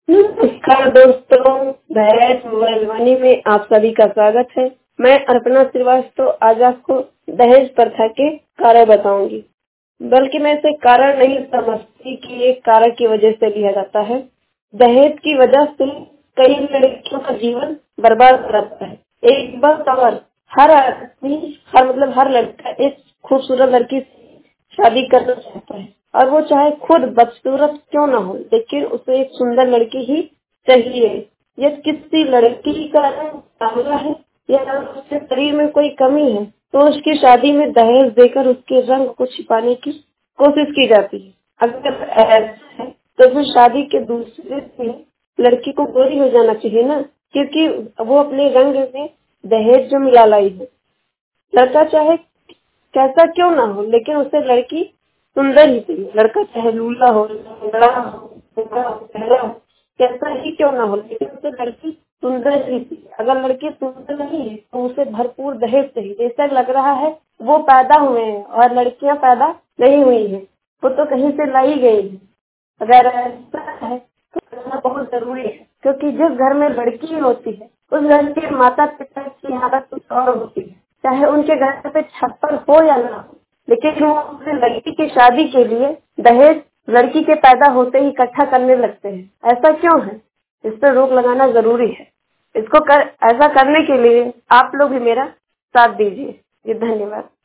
नमस्कार दोस्तों, दहेज मोबाइल वाणी में आप सभी का स्वागत है। मैं अर्पणा श्रीवास्तव आज आपको दहेज प्रथा के कारण बताऊंगी। बल्कि मैं इसे कारण नहीं समझती कि एक कारण की वजह से लिया जाता है। दहेज की वजह से कई लड़कियों का जीवन बर्बाद हो जाता है। एक बात और, हर आदमी हर लड़का एक खूबसूरत लड़की से शादी करना चाहता है और वो चाहे खुद बदसूरत क्यों ना हो, लेकिन उसे एक सुंदर लड़की ही चाहिए। यदि किसी लड़की का रंग सांवला है या उसके शरीर में कोई कमी है तो उसकी शादी में दहेज देकर उसके रंग को छिपाने की कोशिश की जाती है। अगर ऐसा है तो फिर शादी के दूसरे दिन लड़की को गोरी हो जाना चाहिए ना, क्योंकि वो अपने रंग में दहेज जो मिला लाई है। लड़का चाहे कैसा क्यों ना हो, लेकिन उसे लड़की सुंदर ही चाहिए। लड़का चाहे लूला हो, लंगड़ा हो, गोरा हो, टहरा हो, कैसा ही क्यों ना हो, लेकिन उसे लड़की सुंदर ही चाहिए। अगर लड़की सुंदर नहीं है तो उसे भरपूर दहेज चाहिए। जैसा लग रहा है वो पैदा हुए हैं और लड़कियां पैदा नहीं हुई है, वो तो कहीं से लाई गई है। अगर ऐसा है तो करना बहुत जरूरी है, क्योंकि जिस घर में लड़की होती है उस घर के माता पिता की आदत कुछ और होती है। चाहे उनके घर पे छप्पर हो या ना हो, लेकिन वो अपने लड़की की शादी के लिए दहेज लड़की के पैदा होते ही इकट्ठा करने लगते हैं। ऐसा क्यों है? इस पर रोक लगाना जरूरी है। ऐसा करने के लिए आप लोग भी मेरा साथ दीजिए। जी धन्यवाद।